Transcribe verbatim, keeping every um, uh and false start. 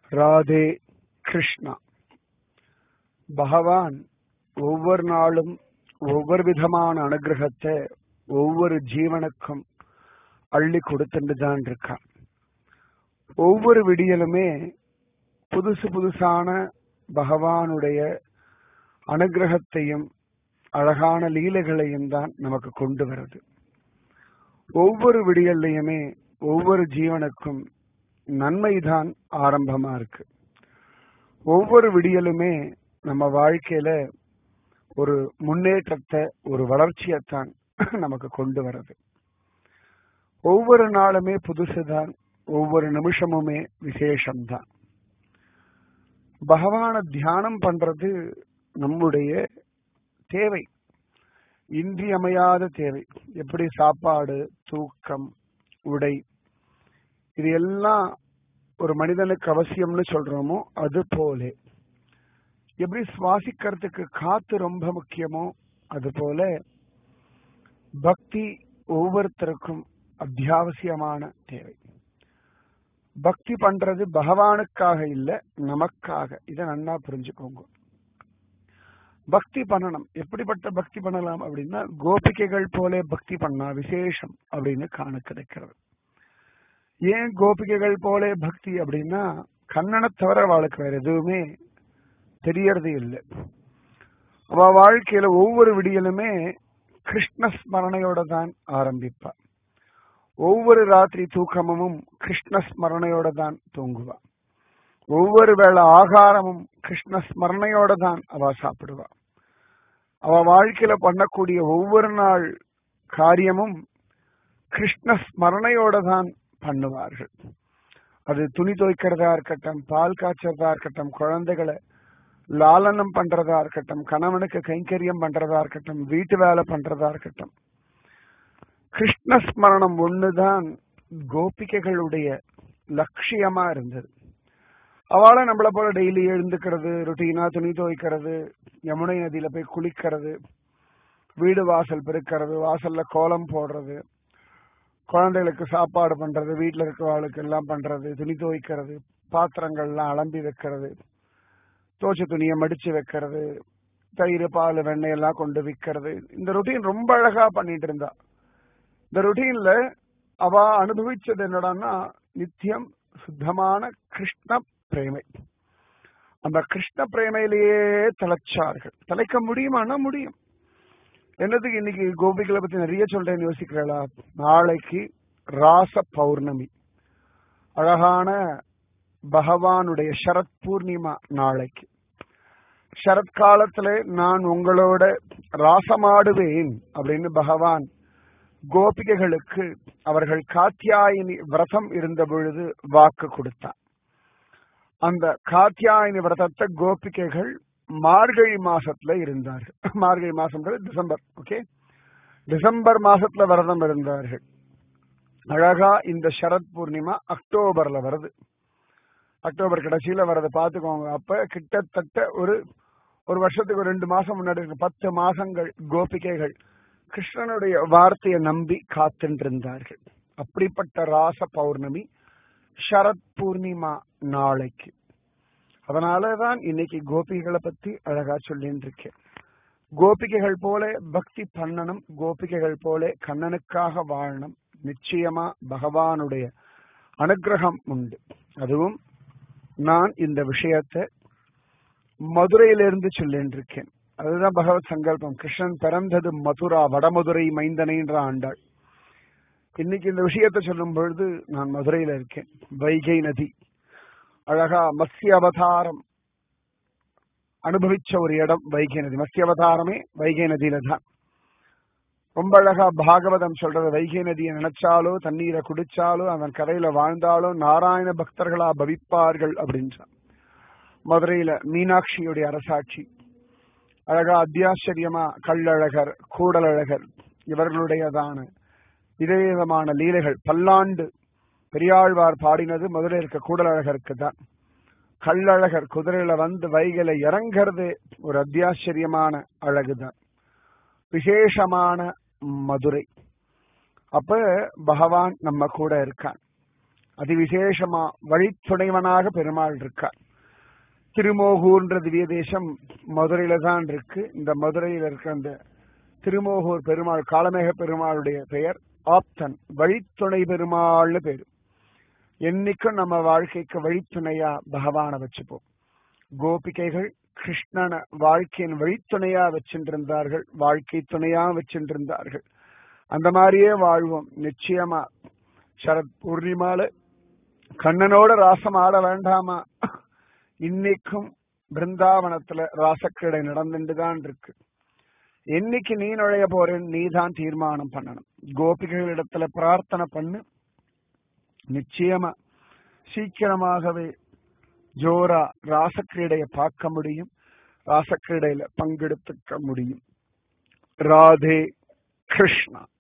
ராதே கிருஷ்ணா. பகவான் ஒவ்வொரு நாளும் ஒவ்வொரு விதமான அனுகிரகத்தை ஒவ்வொரு ஜீவனுக்கும் அள்ளி கொடுத்துட்டு தான் இருக்கான். ஒவ்வொரு விடியலுமே புதுசு புதுசான பகவானுடைய அனுகிரகத்தையும் அழகான லீலைகளையும் தான் நமக்கு கொண்டு வருது. ஒவ்வொரு விடியல்லையுமே ஒவ்வொரு ஜீவனுக்கும் நன்மைதான் ஆரம்பமா இருக்கு. ஒவ்வொரு விடியலுமே நம்ம வாழ்க்கையில ஒரு முன்னேற்றத்தை, ஒரு வளர்ச்சியைத்தான் நமக்கு கொண்டு வருது. ஒவ்வொரு நாளுமே புதுசுதான், ஒவ்வொரு நிமிஷமுமே விசேஷம்தான். பகவான தியானம் பண்றது நம்முடைய தேவை, இன்றியமையாத தேவை. எப்படி சாப்பாடு, தூக்கம், உடை, இது எல்லாம் ஒரு மனிதனுக்கு அவசியம்னு சொல்றோமோ அது போல, எப்படி சுவாசிக்கிறதுக்கு காத்து ரொம்ப முக்கியமோ அது போல பக்தி ஒவ்வொருத்தருக்கும் அத்தியாவசியமான தேவை. பக்தி பண்றது பகவானுக்காக இல்ல, நமக்காக. இதை நன்னா புரிஞ்சுக்கோங்க. பக்தி பண்ணணும். எப்படிப்பட்ட பக்தி பண்ணலாம் அப்படின்னா, கோபிகைகள் போல பக்தி பண்ணா விசேஷம் அப்படின்னு காண கிடைக்கிறது. ஏன் கோபிகைகள் போல பக்தி அப்படின்னா, கண்ணனை தவிர அவளுக்கு வேற எதுவுமே தெரியறது இல்லை. அவ வாழ்க்கையில ஒவ்வொரு விடியலுமே கிருஷ்ண ஸ்மரணையோட தான் ஆரம்பிப்பா. ஒவ்வொரு ராத்திரி தூக்கமும் கிருஷ்ண ஸ்மரணையோட தான் தூங்குவா. ஒவ்வொரு வேளை ஆகாரமும் கிருஷ்ண ஸ்மரணையோட தான் அவ சாப்பிடுவா. அவ வாழ்க்கையில பண்ணக்கூடிய ஒவ்வொரு நாள் காரியமும் கிருஷ்ண ஸ்மரணையோட தான் பண்ணுவார்கள். அது துணி துவைக்கிறதா இருக்கட்டும், பால் காய்ச்சறதா இருக்கட்டும், குழந்தைகளை லாலனம் பண்றதா இருக்கட்டும், கணவனுக்கு கைங்கரியம் பண்றதா இருக்கட்டும், வீட்டு வேலை பண்றதா இருக்கட்டும், கிருஷ்ணஸ்மரணம் ஒண்ணுதான் கோபிகைகளுடைய லட்சியமா இருந்தது. அவளை நம்மளை போல டெய்லி எழுந்துக்கிறது, ருட்டீனா துணி துவைக்கிறது, யமுனை நதியில போய் குளிக்கிறது, வீடு வாசல் பெருக்கிறது, வாசல்ல கோலம் போடுறது, குழந்தைகளுக்கு சாப்பாடு பண்றது, வீட்டுல இருக்கிறவளுக்கு எல்லாம் பண்றது, துணி துவைக்கிறது, பாத்திரங்கள்லாம் அலம்பி வைக்கிறது, தோச்ச துணியை மடிச்சு வைக்கிறது, தயிர் பால் வெண்ணெய் எல்லாம் கொண்டு விற்கிறது. இந்த ரொட்டீன் ரொம்ப அழகா பண்ணிட்டு இருந்தா. இந்த ரொட்டீன்ல அவ அனுபவிச்சது என்னடான்னா, நித்தியம் சுத்தமான கிருஷ்ண பிரேமை. அந்த கிருஷ்ண பிரேமையிலேயே தலைச்சார்கள். தலைக்க முடியுமானா முடியும். என்னதுக்கு இன்னைக்கு கோபிகளை பத்தி நிறைய சொல்றேன்னு யோசிக்கிறா? நாளைக்கு ராச பௌர்ணமி, அழகான பகவானுடைய சரத் பூர்ணிமா. நாளைக்கு சரத்காலத்துல நான் உங்களோட ராசமாடுவேன் அப்படின்னு பகவான் கோபிகைகளுக்கு அவர்கள் காத்தியாயினி விரதம் இருந்த பொழுது வாக்கு கொடுத்தான். அந்த காத்தியாயினி விரதத்தை கோபிகைகள் மார்கழி மாசத்துல இருந்தார்கள். மார்கழி மாசம் டிசம்பர், ஓகே, டிசம்பர் மாசத்துல விரதம் இருந்தார்கள். அழகா இந்த சரத் பூர்ணிமா அக்டோபர்ல வருது. அக்டோபர் கடைசியில வர்றதை பார்த்துக்கோங்க. அப்ப கிட்டத்தட்ட ஒரு ஒரு வருஷத்துக்கு ஒரு ரெண்டு மாசம் முன்னாடி இருக்கு, பத்து மாசங்கள் கோபிகைகள் கிருஷ்ணனுடைய வார்த்தையை நம்பி காத்துட்டு இருந்தார்கள். அப்படிப்பட்ட ராச பௌர்ணமி சரத் பூர்ணிமா நாளைக்கு. அதனாலதான் இன்னைக்கு கோபிகைகளை பத்தி அழகா சொல்லிட்டு இருக்கேன். கோபிகைகள் போல பக்தி பண்ணணும், கோபிகைகள் போல கண்ணனுக்காக வாழணும். நிச்சயமா பகவானுடைய அனுகிரகம் உண்டு. அதுவும் நான் இந்த விஷயத்தை மதுரையிலிருந்து சொல்லிட்டு இருக்கேன். அதுதான் பகவத் சங்கல்பம். கிருஷ்ணன் பிறந்தது மதுரா, வடமதுரை மைந்தனைன்ற ஆண்டாள். இன்னைக்கு இந்த விஷயத்தை சொல்லும் பொழுது நான் மதுரையில இருக்கேன். வைகை நதி அழகா மத்ஸ்ய அவதாரம் அனுபவிச்ச ஒரு இடம் வைகை நதி. மத்ஸ்ய அவதாரமே வைகை நதியில தான். ரொம்ப அழகா பாகவதம் சொல்றது, வைகை நதியை நினைச்சாலோ தண்ணீரை குடிச்சாலோ அவன் கரையில வாழ்ந்தாலோ நாராயண பக்தர்களா பவிப்பார்கள் அப்படின்ற மதுரையில மீனாட்சியுடைய அரசாட்சி. அழகா அத்தியாச்சரியமா கள்ளழகர், கூடலழகர் இவர்களுடையதான இதே விதமான லீலைகள் பல்லாண்டு பெரியாழ்வார் பாடினது மதுரை இருக்க கூடலழகருக்கு தான். கள்ளழகர் குதிரையில வந்து வைகளை இறங்கிறது ஒரு அத்தியாச்சரியமான அழகுதான், விசேஷமான மதுரை. அப்ப பகவான் நம்ம கூட இருக்கான். அதிவிசேஷமா வழித்துணைவனாக பெருமாள் இருக்கார். திருமோகூர்ன்ற திவ்ய தேசம் மதுரையில தான் இருக்கு. இந்த மதுரையில இருக்க அந்த திருமோகூர் பெருமாள் காளமேக பெருமாளுடைய பெயர் ஆப்தன், வழித்துணை பெருமாள்னு பேரு. என்னைக்கும் நம்ம வாழ்க்கைக்கு வழித்துணையா பகவானை வச்சுப்போம். கோபிகைகள் கிருஷ்ணனை வாழ்க்கையின் வழித்துணையா வச்சுருந்தார்கள், வாழ்க்கை துணையா வச்சுருந்தார்கள். அந்த மாதிரியே வாழ்வோம் நிச்சயமா. சரத் பூர்ணிமால கண்ணனோட ராசம் ஆட வேண்டாமா? இன்னைக்கும் பிருந்தாவனத்துல ராசக்கிரடை நடந்துட்டுதான் இருக்கு. என்னைக்கு நீ நுழைய போறேன்னு நீ தான் தீர்மானம் பண்ணணும். கோபிகளிடத்துல பிரார்த்தனை பண்ணு, நிச்சயமா சீக்கிரமாகவே ஜோரா ராசக்கிரீடையை பார்க்க முடியும், ராசக்கிரீடையில பங்கெடுத்துக்க முடியும். ராதே கிருஷ்ணா.